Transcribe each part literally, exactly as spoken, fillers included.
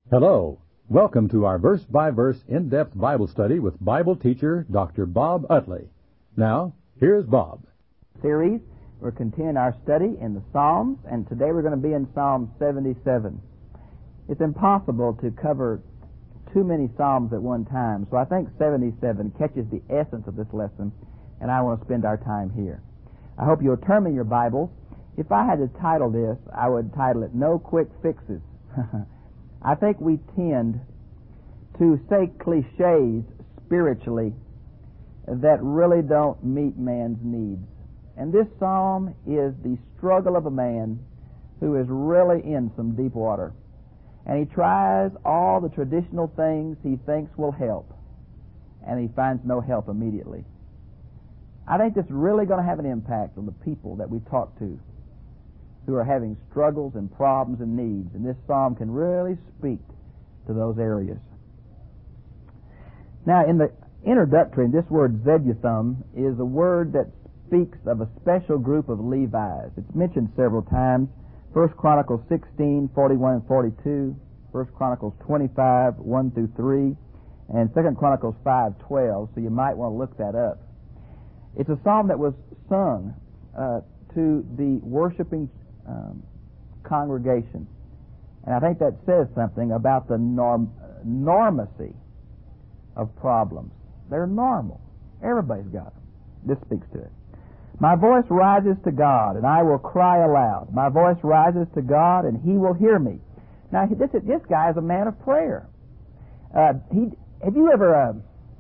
Hello. Welcome to our verse-by-verse in-depth Bible study with Bible teacher Doctor Bob Utley. Now, here's Bob. Series. We're continuing our study in the Psalms, and today we're going to be in Psalm seventy-seven. It's impossible to cover too many Psalms at one time, so I think seventy-seven catches the essence of this lesson, and I want to spend our time here. I hope you'll turn me your Bibles. If I had to title this, I would title it No Quick Fixes. I think we tend to say cliches spiritually that really don't meet man's needs. And this psalm is the struggle of a man who is really in some deep water. And he tries all the traditional things he thinks will help, and he finds no help immediately. I think this is really going to have an impact on the people that we talk to who are having struggles and problems and needs. And this psalm can really speak to those areas. Now, in the introductory, this word Zeduthun is a word that speaks of a special group of Levites. It's mentioned several times. First Chronicles sixteen, forty-one and forty-two, First Chronicles twenty-five, one through three, and Second Chronicles five, twelve, so you might want to look that up. It's a psalm that was sung uh, to the worshiping um, congregation. And I think that says something about the norm, normacy of problems. They're normal. Everybody's got them. This speaks to it. My voice rises to God, and I will cry aloud. My voice rises to God, and He will hear me. Now, this this guy is a man of prayer. Uh, he have you ever uh,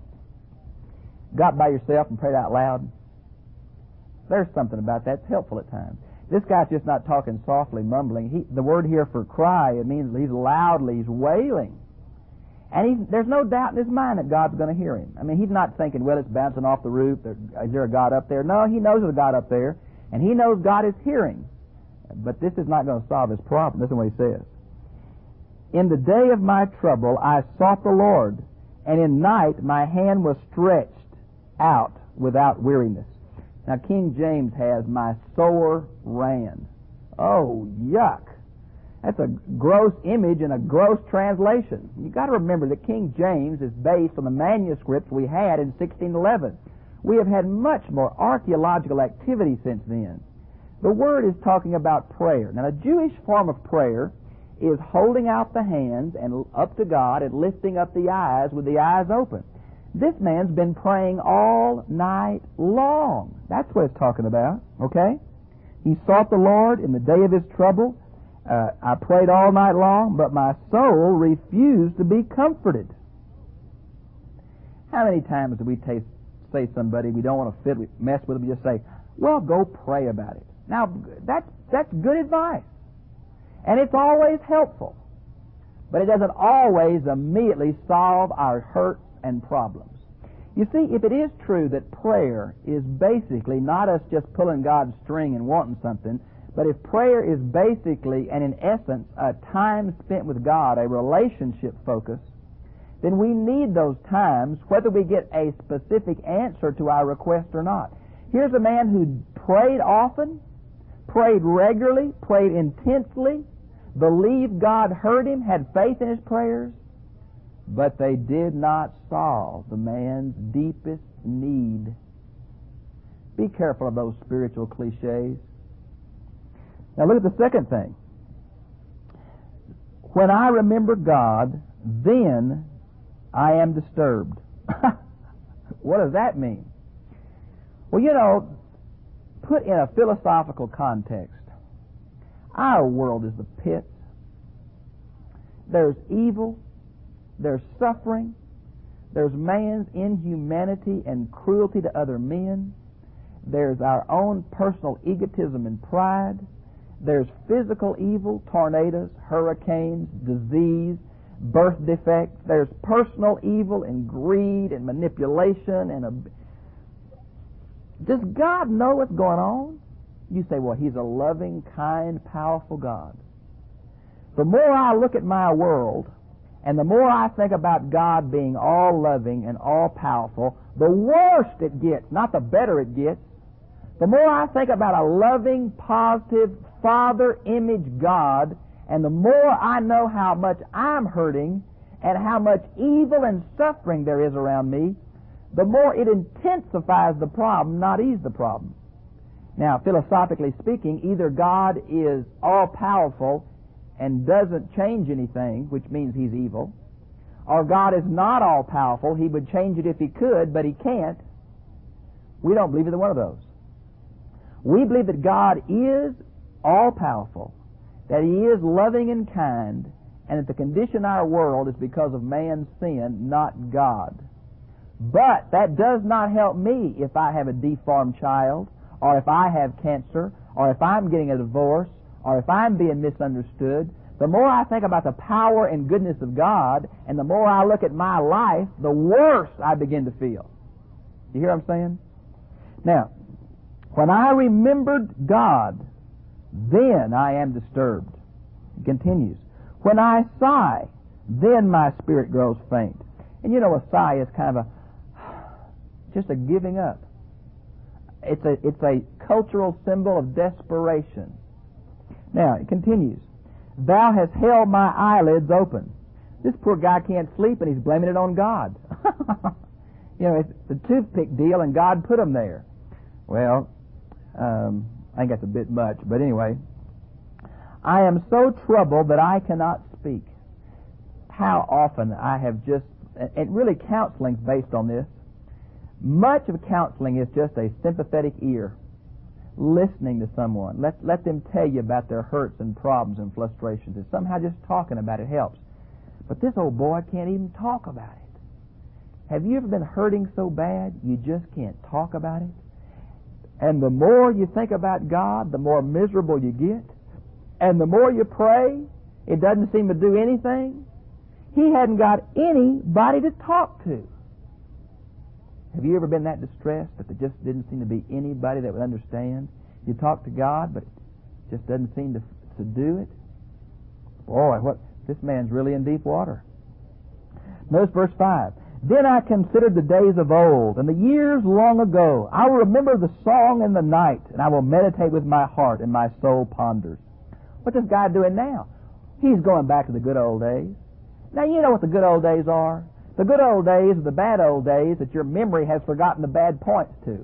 got by yourself and prayed out loud? There's something about that. It's helpful at times. This guy's just not talking softly, mumbling. He, the word here for cry, it means he's loudly, he's wailing. And he's, there's no doubt in his mind that God's going to hear him. I mean, he's not thinking, well, it's bouncing off the roof. Is there a God up there? No, he knows there's a God up there, and he knows God is hearing. But this is not going to solve his problem. Listen to what he says. In the day of my trouble, I sought the Lord, and in night my hand was stretched out without weariness. Now, King James has, my sore ran. Oh, yuck. That's a gross image and a gross translation. You've got to remember that King James is based on the manuscripts we had in sixteen eleven. We have had much more archaeological activity since then. The word is talking about prayer. Now, a Jewish form of prayer is holding out the hands and up to God and lifting up the eyes with the eyes open. This man's been praying all night long. That's what it's talking about, okay? He sought the Lord in the day of his trouble. Uh, I prayed all night long, but my soul refused to be comforted. How many times do we taste, say somebody we don't want to fit, we mess with them, we just say, well, go pray about it. Now, that's, that's good advice. And it's always helpful. But it doesn't always immediately solve our hurts and problems. You see, if it is true that prayer is basically not us just pulling God's string and wanting something, but if prayer is basically and in essence a time spent with God, a relationship focus, then we need those times whether we get a specific answer to our request or not. Here's a man who prayed often, prayed regularly, prayed intensely, believed God heard him, had faith in his prayers, but they did not solve the man's deepest need. Be careful of those spiritual cliches. Now look at the second thing. When I remember God, then I am disturbed. What does that mean? Well, you know, put in a philosophical context, our world is the pit. There's evil. There's suffering. There's man's inhumanity and cruelty to other men. There's our own personal egotism and pride. There's physical evil, tornadoes, hurricanes, disease, birth defects. There's personal evil and greed and manipulation. And a... Does God know what's going on? You say, well, He's a loving, kind, powerful God. The more I look at my world, and the more I think about God being all-loving and all-powerful, the worse it gets, not the better it gets. The more I think about a loving, positive, Father-image God And the more I know how much I'm hurting and how much evil and suffering there is around me, the more it intensifies the problem, not ease the problem. Now, philosophically speaking, either God is all-powerful and doesn't change anything, which means He's evil, or God is not all-powerful. He would change it if He could, but He can't. We don't believe either one of those. We believe that God is all-powerful, that He is loving and kind, and that the condition of our world is because of man's sin, not God. But that does not help me if I have a deformed child, or if I have cancer, or if I'm getting a divorce, or if I'm being misunderstood. The more I think about the power and goodness of God, and the more I look at my life, the worse I begin to feel. You hear what I'm saying? Now, when I remembered God, then I am disturbed. It continues. When I sigh, then my spirit grows faint. And you know, a sigh is kind of a, just a giving up. It's a, it's a cultural symbol of desperation. Now, it continues. Thou hast held my eyelids open. This poor guy can't sleep and he's blaming it on God. You know, it's the toothpick deal and God put him there. Well, um, I think that's a bit much, but anyway. I am so troubled that I cannot speak. How often I have just, and really counseling's based on this. Much of counseling is just a sympathetic ear, listening to someone. Let let them tell you about their hurts and problems and frustrations. And somehow just talking about it helps. But this old boy can't even talk about it. Have you ever been hurting so bad you just can't talk about it? And the more you think about God, the more miserable you get. And the more you pray, it doesn't seem to do anything. He hadn't got anybody to talk to. Have you ever been that distressed that there just didn't seem to be anybody that would understand? You talk to God, but it just doesn't seem to to do it? Boy, what this man's really in deep water. Notice verse five. Then I considered the days of old, and the years long ago. I will remember the song in the night, and I will meditate with my heart, and my soul ponders. What's this guy doing now? He's going back to the good old days. Now, you know what the good old days are. The good old days are the bad old days that your memory has forgotten the bad points to.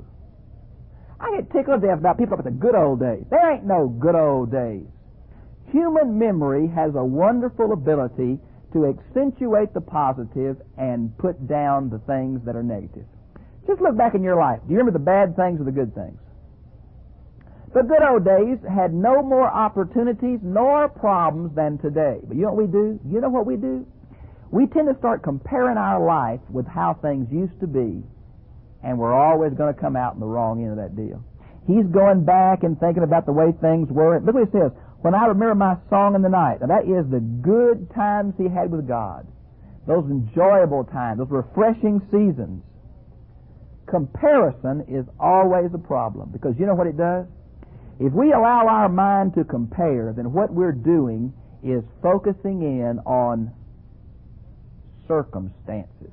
I get tickled to death about people about the good old days. There ain't no good old days. Human memory has a wonderful ability to accentuate the positive and put down the things that are negative. Just look back in your life. Do you remember the bad things or the good things? The good old days had no more opportunities nor problems than today. But you know what we do? You know what we do? We tend to start comparing our life with how things used to be, and we're always going to come out in the wrong end of that deal. He's going back and thinking about the way things were. Look what he says. When I remember my song in the night. Now that is the good times he had with God. Those enjoyable times, those refreshing seasons. Comparison is always a problem, because you know what it does? If we allow our mind to compare, then what we're doing is focusing in on circumstances.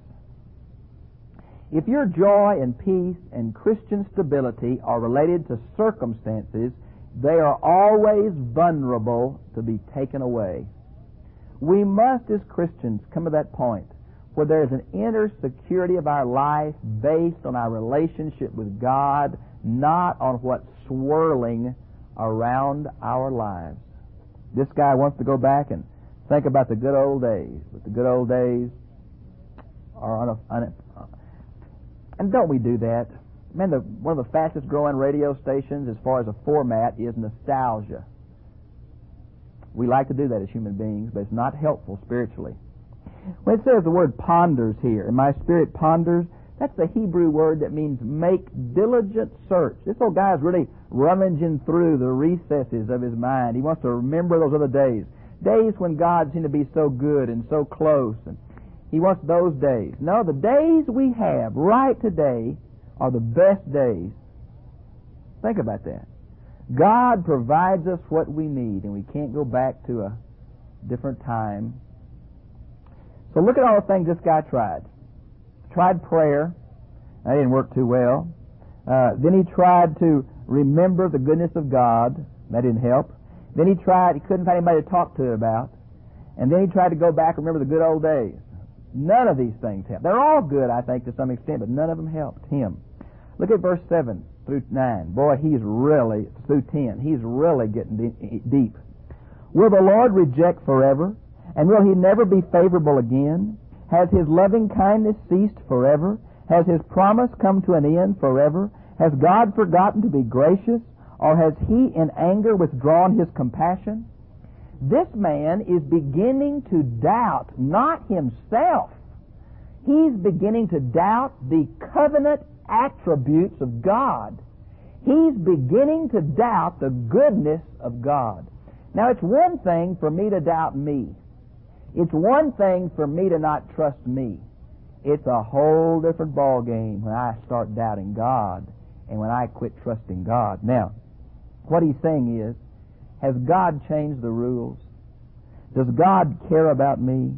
If your joy and peace and Christian stability are related to circumstances, they are always vulnerable to be taken away. We must, as Christians, come to that point where there is an inner security of our life based on our relationship with God, not on what's swirling around our lives. This guy wants to go back and think about the good old days, but the good old days are on a, on a and don't we do that? Man, the, one of the fastest growing radio stations as far as a format is nostalgia. We like to do that as human beings, but it's not helpful spiritually. When it says the word ponders here, and my spirit ponders, that's the Hebrew word that means make diligent search. This old guy is really rummaging through the recesses of his mind. He wants to remember those other days. Days when God seemed to be so good and so close. And he wants those days. No, the days we have right today are the best days. Think about that. God provides us what we need, and we can't go back to a different time. So look at all the things this guy tried. Tried prayer. That didn't work too well. Uh, then he tried to remember the goodness of God. That didn't help. Then he tried, he couldn't find anybody to talk to it about. And then he tried to go back and remember the good old days. None of these things helped. They're all good, I think, to some extent, but none of them helped him. Look at verse seven through nine. Boy, he's really, through ten, he's really getting de- deep. Will the Lord reject forever? And will he never be favorable again? Has his loving kindness ceased forever? Has his promise come to an end forever? Has God forgotten to be gracious? Or has he in anger withdrawn his compassion? This man is beginning to doubt not himself. He's beginning to doubt the covenant attributes of God. He's beginning to doubt the goodness of God. Now, it's one thing for me to doubt me. It's one thing for me to not trust me. It's a whole different ballgame when I start doubting God and when I quit trusting God. Now, what he's saying is, has God changed the rules? Does God care about me?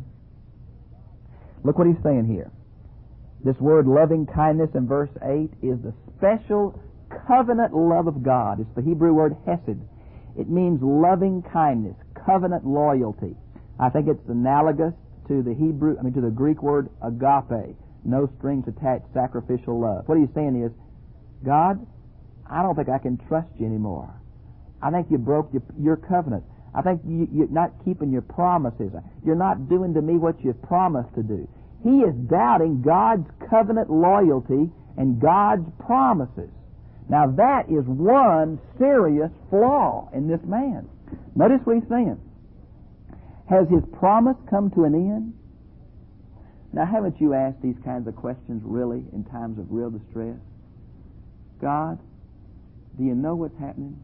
Look what he's saying here. This word loving kindness in verse eight is the special covenant love of God. It's the Hebrew word hesed. It means loving kindness, covenant loyalty. I think it's analogous to the Hebrew, I mean to the Greek word agape, no strings attached sacrificial love. What he's saying is, God, I don't think I can trust you anymore. I think you broke your, your covenant. I think you, you're not keeping your promises. You're not doing to me what you've promised to do. He is doubting God's covenant loyalty and God's promises. Now that is one serious flaw in this man. Notice what he's saying. Has his promise come to an end? Now haven't you asked these kinds of questions really in times of real distress? God, do you know what's happening?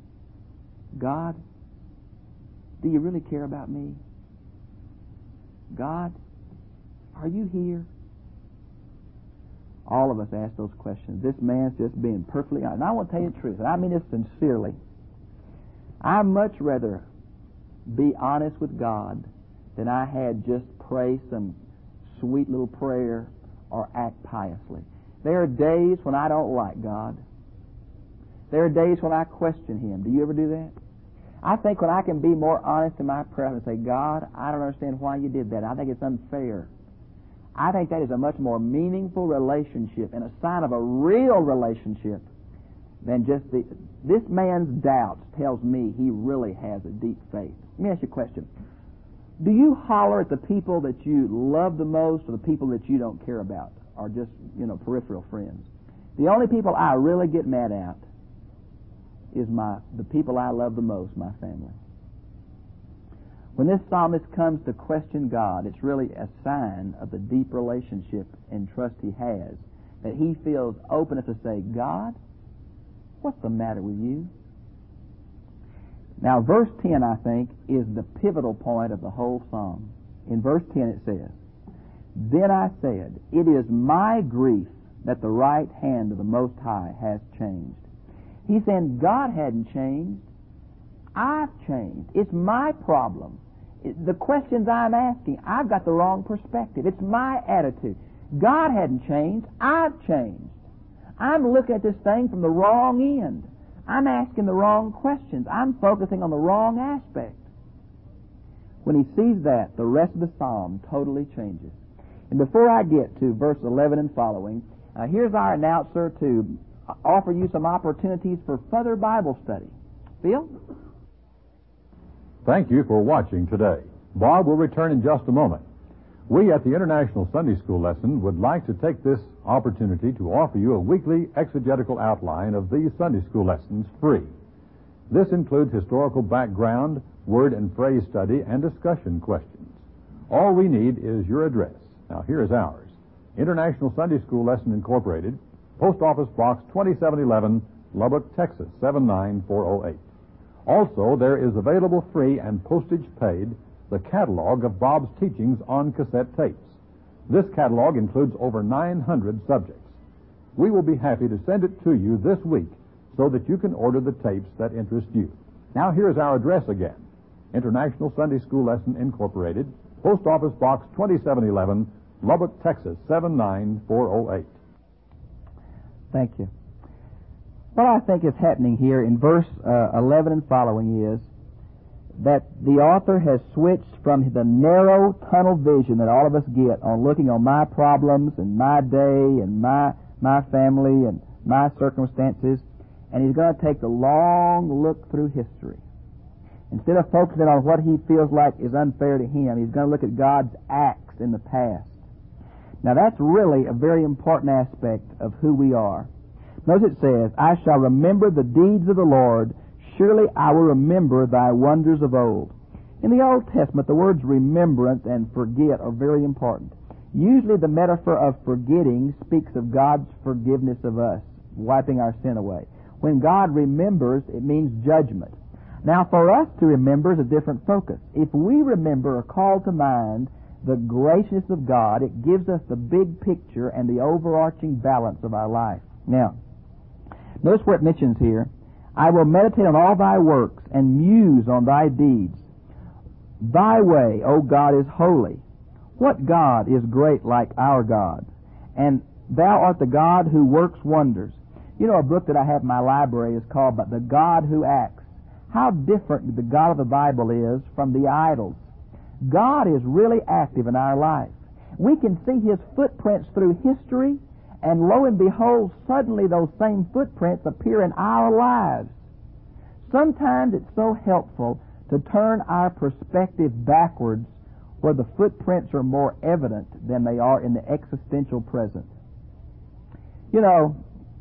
God, do you really care about me? God, are you here? All of us ask those questions. This man's just being perfectly honest. And I want to tell you the truth, and I mean this sincerely. I'd much rather be honest with God than I had just pray some sweet little prayer or act piously. There are days when I don't like God. There are days when I question Him. Do you ever do that? I think when I can be more honest in my prayer and say, God, I don't understand why you did that. I think it's unfair. I think that is a much more meaningful relationship and a sign of a real relationship than just the... This man's doubts tells me he really has a deep faith. Let me ask you a question. Do you holler at the people that you love the most or the people that you don't care about or just, you know, peripheral friends? The only people I really get mad at is my the people I love the most, my family. When this psalmist comes to question God, it's really a sign of the deep relationship and trust he has, that he feels open enough to say, God, what's the matter with you? Now, verse ten, I think, is the pivotal point of the whole psalm. In verse ten it says, Then I said, It is my grief that the right hand of the Most High has changed. He's saying God hadn't changed. I've changed. It's my problem. It, the questions I'm asking, I've got the wrong perspective. It's my attitude. God hadn't changed. I've changed. I'm looking at this thing from the wrong end. I'm asking the wrong questions. I'm focusing on the wrong aspect. When he sees that, the rest of the psalm totally changes. And before I get to verse eleven and following, uh, here's our announcer to offer you some opportunities for further Bible study. Phil? Thank you for watching today. Bob will return in just a moment. We at the International Sunday School Lesson would like to take this opportunity to offer you a weekly exegetical outline of these Sunday School lessons free. This includes historical background, word and phrase study, and discussion questions. All we need is your address. Now, here is ours. International Sunday School Lesson Incorporated, Post Office Box twenty-seven eleven, Lubbock, Texas, seven nine four oh eight. Also, there is available free and postage paid the catalog of Bob's teachings on cassette tapes. This catalog includes over nine hundred subjects. We will be happy to send it to you this week so that you can order the tapes that interest you. Now, here is our address again. International Sunday School Lesson Incorporated, Post Office Box twenty-seven eleven, Lubbock, Texas, seven nine four oh eight. Thank you. What I think is happening here in verse uh, eleven and following is that the author has switched from the narrow tunnel vision that all of us get on looking on my problems and my day and my my family and my circumstances, and he's going to take the long look through history. Instead of focusing on what he feels like is unfair to him, he's going to look at God's acts in the past. Now that's really a very important aspect of who we are. Notice it says, I shall remember the deeds of the Lord, surely I will remember thy wonders of old. In the Old Testament, the words remembrance and forget are very important. Usually the metaphor of forgetting speaks of God's forgiveness of us, wiping our sin away. When God remembers, it means judgment. Now for us to remember is a different focus. If we remember or call to mind the graciousness of God, it gives us the big picture and the overarching balance of our life. Now, notice where it mentions here, I will meditate on all thy works and muse on thy deeds. Thy way, O God, is holy. What God is great like our God? And thou art the God who works wonders. You know, a book that I have in my library is called The God Who Acts. How different the God of the Bible is from the idols. God is really active in our life. We can see His footprints through history, and lo and behold, suddenly those same footprints appear in our lives. Sometimes it's so helpful to turn our perspective backwards where the footprints are more evident than they are in the existential present. You know,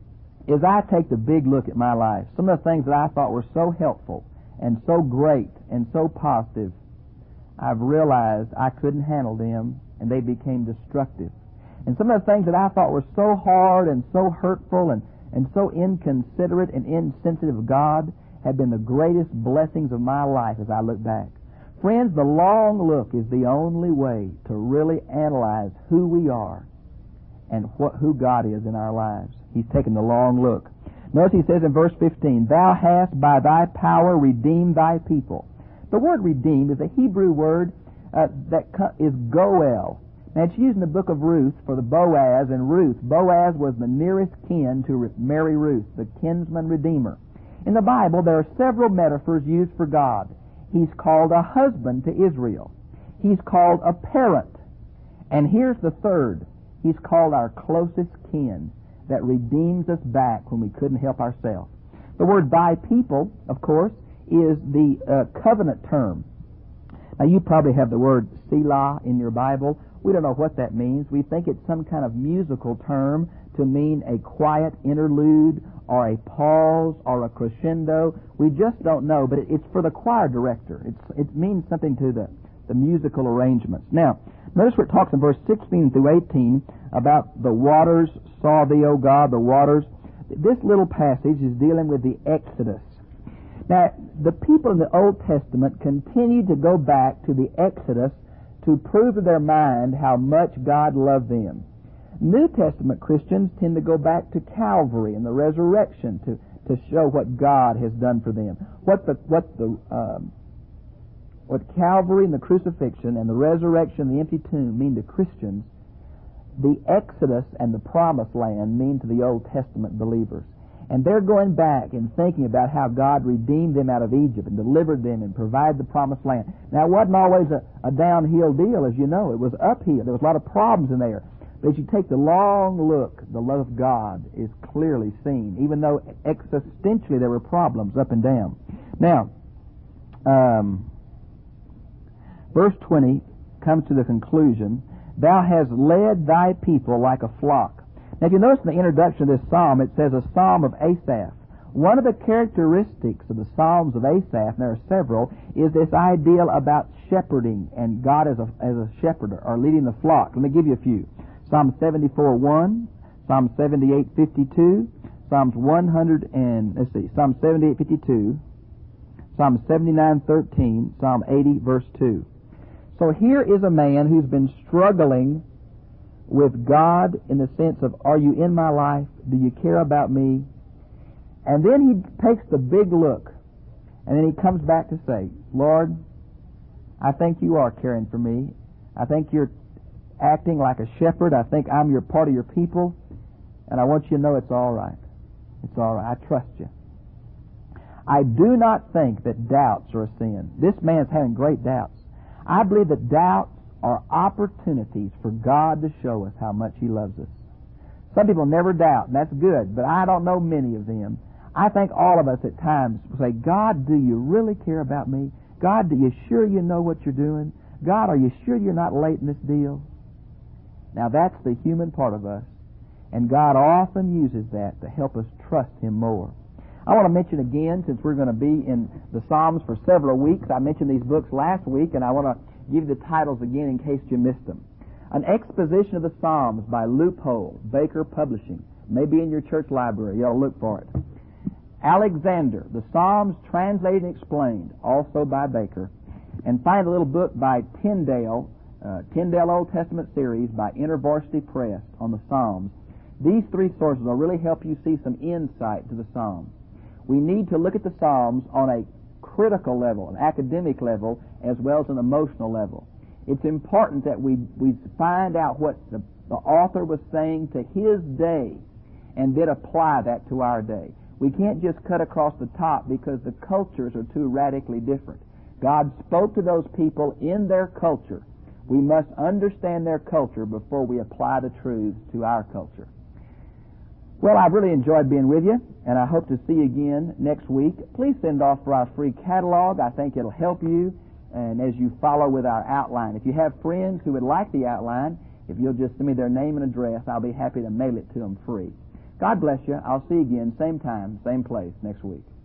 as I take the big look at my life, some of the things that I thought were so helpful and so great and so positive, I've realized I couldn't handle them, and they became destructive. And some of the things that I thought were so hard and so hurtful and, and so inconsiderate and insensitive of God have been the greatest blessings of my life as I look back. Friends, the long look is the only way to really analyze who we are and what, who God is in our lives. He's taken the long look. Notice he says in verse fifteen, Thou hast by thy power redeemed thy people. The word redeemed is a Hebrew word uh, that is goel. Now it's used in the book of Ruth for the Boaz and Ruth. Boaz was the nearest kin to Mary Ruth, the kinsman redeemer. In the Bible, there are several metaphors used for God. He's called a husband to Israel. He's called a parent. And here's the third. He's called our closest kin that redeems us back when we couldn't help ourselves. The word thy people, of course, is the uh, covenant term. Now you probably have the word Selah in your Bible. We don't know what that means. We think it's some kind of musical term to mean a quiet interlude or a pause or a crescendo. We just don't know, but it's for the choir director. It's, it means something to the, the musical arrangements. Now, notice where it talks in verse sixteen through eighteen about the waters saw thee, O God, the waters. This little passage is dealing with the Exodus. Now, the people in the Old Testament continue to go back to the Exodus to prove to their mind how much God loved them. New Testament Christians tend to go back to Calvary and the resurrection to, to show what God has done for them. What the what the um, what Calvary and the crucifixion and the resurrection and the empty tomb mean to Christians, the Exodus and the Promised Land mean to the Old Testament believers. And they're going back and thinking about how God redeemed them out of Egypt and delivered them and provided the Promised Land. Now, it wasn't always a, a downhill deal, as you know. It was uphill. There was a lot of problems in there. But as you take the long look, the love of God is clearly seen, even though existentially there were problems up and down. Now, um, verse twenty comes to the conclusion, Thou hast led thy people like a flock. Now, if you notice in the introduction of this psalm, it says a psalm of Asaph. One of the characteristics of the psalms of Asaph, and there are several, is this idea about shepherding and God as a, as a shepherd or leading the flock. Let me give you a few. Psalm seventy-four one, Psalm seventy-eight fifty-two, Psalms one hundred and, let's see, Psalm seventy-eight fifty-two, Psalm seventy-nine thirteen, Psalm eighty verse two. So here is a man who's been struggling with God in the sense of, are you in my life? Do you care about me? And then he takes the big look, and then he comes back to say, Lord, I think you are caring for me. I think you're acting like a shepherd. I think I'm your part of your people, and I want you to know it's all right. It's all right. I trust you. I do not think that doubts are a sin. This man's having great doubts. I believe that doubts are opportunities for God to show us how much He loves us. Some people never doubt, and that's good, but I don't know many of them. I think all of us at times say, God, do you really care about me? God, do you sure you know what you're doing? God, are you sure you're not late in this deal? Now that's the human part of us, and God often uses that to help us trust Him more. I want to mention again, since we're going to be in the Psalms for several weeks, I mentioned these books last week, and I want to give you the titles again in case you missed them. An Exposition of the Psalms by Loophole, Baker Publishing. Maybe in your church library. You ought to look for it. Alexander, the Psalms Translated and Explained, also by Baker. And find a little book by Tyndale, uh, Tyndale Old Testament series by InterVarsity Press on the Psalms. These three sources will really help you see some insight to the Psalms. We need to look at the Psalms on a critical level, an academic level, as well as an emotional level. It's important that we, we find out what the, the author was saying to his day and then apply that to our day. We can't just cut across the top because the cultures are too radically different. God spoke to those people in their culture. We must understand their culture before we apply the truths to our culture. Well, I've really enjoyed being with you, and I hope to see you again next week. Please send off for our free catalog. I think it'll help you, and as you follow with our outline. If you have friends who would like the outline, if you'll just send me their name and address, I'll be happy to mail it to them free. God bless you. I'll see you again, same time, same place, next week.